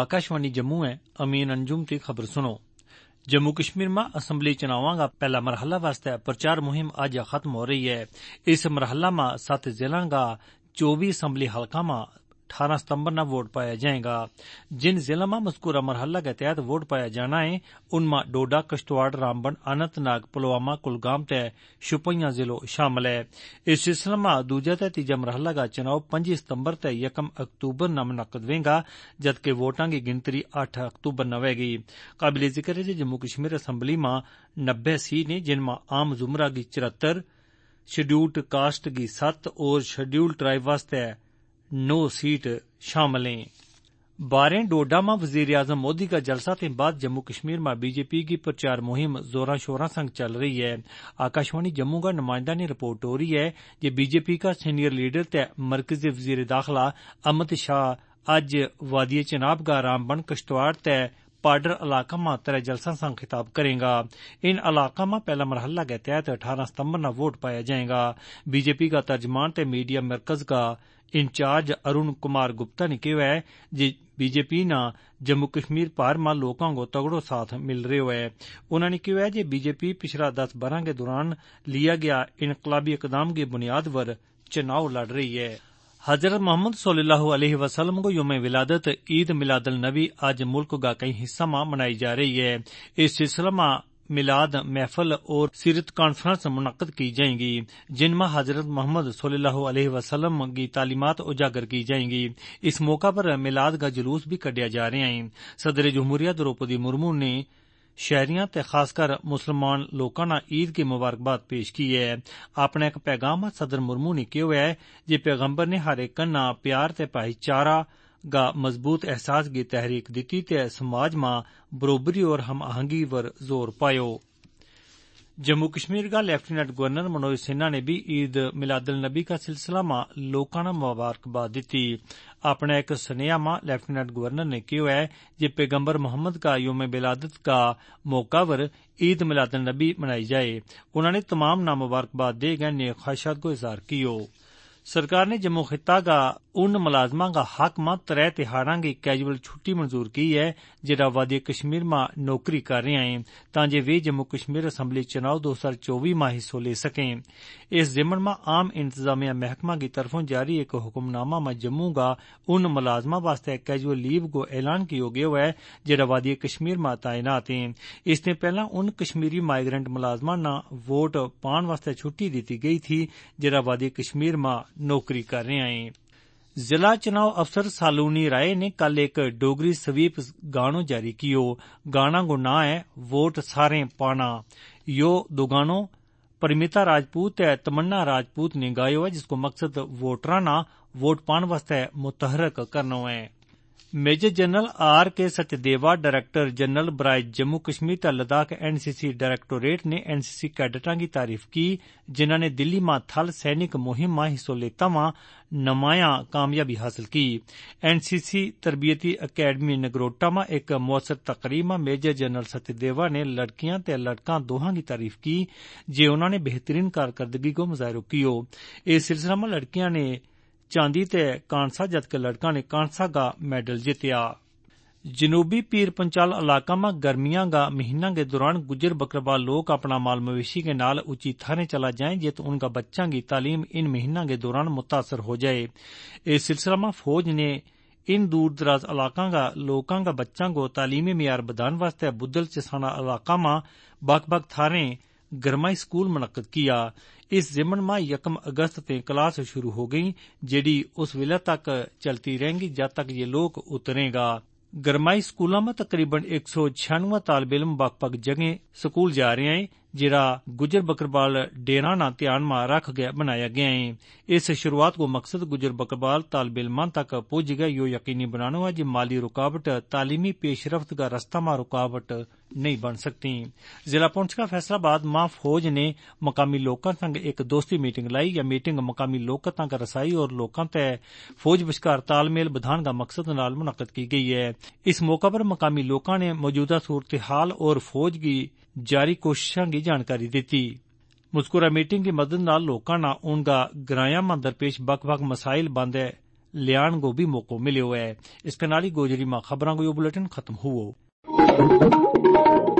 आकाशवाणी जम्मू है। अमीन अंजुम की खबर सुनो। जम्मू कश्मीर में असम्बली चुनावों का पहला मरहला वास्ते प्रचार मुहिम आज खत्म हो रही है। इस मरहला में 7 जिलों का 24 असम्बली हल्का में 18 सितंबर न वोट पाया जाएगा। जिन जिलों में मज़कूरा मरहला के तहत वोट पाया जाना है उनमें डोडा, किश्तवाड़, रामबन, अनंतनाग, पुलवामा, कुलगाम ते शोपियां जिलो शामिल है। इस सिलसिले में दूजा ते तीजा मरहला का चुनाव 5 सितंबर ते 1 अक्तूबर न मुनक्कद होगा, जबकि वोटां की गिनतरी 8 अक्तूबर न होगी। काबिल जिक्र है कि जम्मू कश्मीर असम्बली में 90 सीट ने, जिनमें आम जुमरा की 74, शेड्यूल्ड कास्ट की 7 और शेड्यूल्ड ट्राइब वास्ते 9 सीट शामिल हैं। 12 डोडा में वजीर आजम मोदी का जलसा के बाद जम्मू कश्मीर में बीजेपी की प्रचार मुहिम जोरा शोरा संग चल रही है। आकाशवाणी जम्मू का नुमाइंदा ने रिपोर्ट हो रही है कि बीजेपी का सीनियर लीडर ते मरकजी वजीर दाखिला अमित शाह आज वादी चनाब का रामबन, किश्तवाड़ ते पाडर इलाका में 3 जलसा संग खिताब करेगा। इन इलाका में पहला मरहला के तहत 18 सितंबर न वोट पाया जाएगा। बीजेपी का तर्जमान ते मीडिया मरकज का इंचार्ज अरुण कुमार गुप्ता ने कहा है कि बीजेपी न जम्मू कश्मीर पार में लोगों को तगड़ो साथ मिल रहा है। उन्होंने कहा है कि बीजेपी पिछला 10 बरस के दौरान लिया गया इनकलाबी इकदाम की बुनियाद पर चुनाव लड़ रही है। हजरत मोहम्मद सल्लल्लाहु अलैहि वसल्लम को यौम विलादत ईद मिलादुल नबी आज मुल्क का कई हिस्सा में मनाई जा रही है। इस सिलसिले में मिलाद महफल और सीरत कॉन्फ्रेंस मुनक्कद की जाएंगी, जिनमें हजरत मोहम्मद सल्लल्लाहु अलैहि वसल्लम की तालीमात उजागर की जाएंगी। इस मौका पर मिलाद का जुलूस भी कढ़िया जा रहा है। सदर जमहूरिया द्रौपदी मुर्मू ने शहरियां ते खासकर मुसलमान लोगों ने ईद की मुबारकबाद पेश की है। अपने एक पैगाम में सदर मुर्मू ने कहा है कि पैगंबर ने हर एक कन्ना प्यार ते भाईचारा गा मजबूत एहसास की तहरीक दी ते समाज में बरोबरी और हम आहंगी पर जोर पायो। जम्मू कश्मीर का लेफ्टिनेंट गवर्नर मनोज सिन्हा ने भी ईद मिलादुल नबी का सिलसिला में लोगों ने मुबारकबाद दी। अपने एक स्नेहा में लेफ्टिनेंट गवर्नर ने कहा है कि पैगंबर मोहम्मद का यौम विलादत का मौका पर ईद मिलादुल नबी मनाई जाए। उन्होंने तमाम ना मुबारकबाद दे गए नेक ख्वाहिशात को इजहार किया। सरकार ने जम्मू खिता का उन मुलाजमा का हक में 3 तिहाड़ा की कैजुअल छुट्टी मंजूर की है जिहड़ा वादी कश्मीर में नौकरी कर रहे हैं, ताकि वे जम्मू कश्मीर असम्बली चुनाव 2024 में हिस्सा ले सकें। इस जिम्मन में आम इंतजामिया महकमा की तरफों जारी एक हुक्मनामा में जम्मू का उन मुलाजमा वास्ते कैजुअल लीव को ऐलान किया गया है जिहड़ा वादी कश्मीर में तैनात हैं। इससे पहला उन कश्मीरी माइग्रेंट मुलाजमा ने वोट पाने वास्ते छुट्टी दी गई थी जिहड़ा वादी कश्मीर में नौकरी कर रहे हैं। जिला चुनाव अफसर सालूनी राय ने कल एक डोगरी स्वीप गानो जारी कियो। गाना को ना है वोट सारे पाना। यो दो गानो परिमिता राजपूत ते तमन्ना राजपूत ने गायो है, जिसको मकसद वोटरां ना वोट पाने वास्ते मुतहरक करना है। मेजर जनरल आर के सचदेवा डायरेक्टर जनरल बराए जम्मू कश्मीर ते लद्दाख एनसीसी डायरेक्टोरेट ने एनसीसी कैडेटां की तारीफ की, जिन्हों ने दिल्ली में थल सैनिक मुहिम में हिस्सा लेता वहां नुमाया कामयाबी हासिल की। एनसीसी तरबियती अकेडमी नगरोटा में एक मौसर तकरीब में मेजर जनरल सचदेवा ने लड़कियां ते लड़का दोहां की तारीफ की, जे उन्होंने बेहतरीन कारकर्दगी को मुजाहिर कियो। इस सिलसिले में लड़कियां ने चांदी ते कांसा जबकि लड़का ने कांसा का मेडल जीतिया। जनूबी पीर पंचाल इलाका में गर्मियां का महीना के दौरान गुजर बकरवाल लोग अपना माल मवेशी के नाल ऊंची थाने चला जाएं, जित उनका बच्चा की तालीम इन महीना के दौरान मुतासर हो जाए। इस सिलसिला में फौज ने इन दूर दराज इलाका का लोगों का बच्चों को तालीमी मियार बधाने वास्ते बुदल चसाना इलाका में बक थारें गरमाई स्कूल मुनक्कद किया। इस जिमन में 1 अगस्त से क्लास शुरू हो गई, जेडी उस वेले तक चलती रहेंगी जब तक ये लोग उतरेगा। गरमाई स्कूलों में तकरीबन 196 तालब इलम बक जगह स्कूल जा रहे हैं, जिरा गुजर बकरवाल डेरा ना ध्यान में रख गया बनाया गया है। इस शुरुआत को मकसद गुजर बकरवाल तालब इलमां तक पहुंच गया यो यकीनी बनाना है कि माली रुकावट तालीमी पेशरफ्त का रास्ता में रुकावट नहीं बन सकती। जिला पुंछ का फैसलाबाद मां फौज ने मकामी लोगों संग एक दोस्ती मीटिंग लाई। यह मीटिंग मकामी लोगों तक रसाई और लोगों तक फौज विचकार तालमेल बधान का मकसद नाल मुनक्कद की गई है। इस मौका पर मकामी लोगों ने मौजूदा सूरत हाल और फौज की जारी कोशिशों की जानकारी दी। मुस्कुरा मीटिंग की मदद नाल लोकां ना उनका ग्रायां में दरपेश बक्ख-बक्ख मसाइल बांधे लियाण को भी मौको मिलियो है। इस पे नाली गोजरी मां खबरां को यो बुलेटिन खत्म हुओ।